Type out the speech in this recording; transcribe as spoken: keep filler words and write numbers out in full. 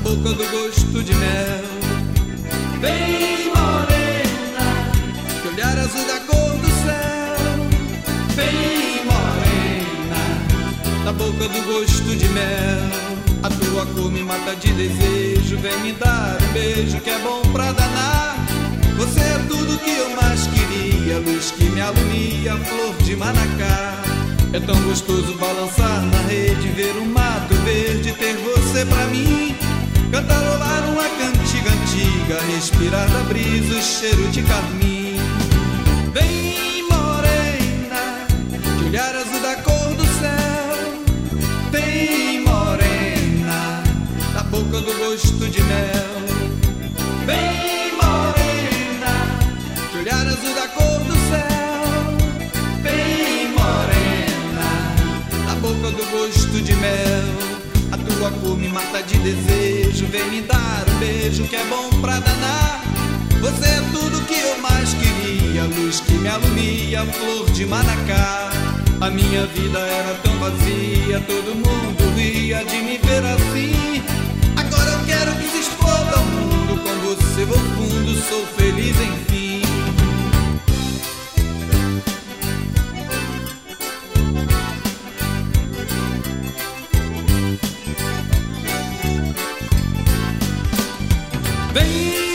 boca do gosto de mel. Vem morena, que olhar azul da cor do céu. vem morena, na boca do gosto de mel. A tua cor me mata de desejo, vem me dar um beijo que é bom pra danar. Você é tudo que eu mais queria, luz que me alumia, flor de manacá. É tão gostoso balançar na rede, ver o mato verde, ter você pra mim. Cantarolar uma cantiga antiga, respirar da brisa o cheiro de carmim. Vem morena, de olhar azul da cor do céu. Vem morena, na boca do gosto de mel. vem morena, De olhar azul da cor do céu. vem morena, Na boca do gosto de mel. A tua cor me mata de desejo, vem me dar um beijo que é bom pra danar. Você é tudo que eu mais queria, luz que me alumia, flor de manacá. A minha vida era tão vazia, todo mundo ria de me ver assim. Agora eu quero que se exploda o mundo, com você vou fundo, sou feliz enfim. Vem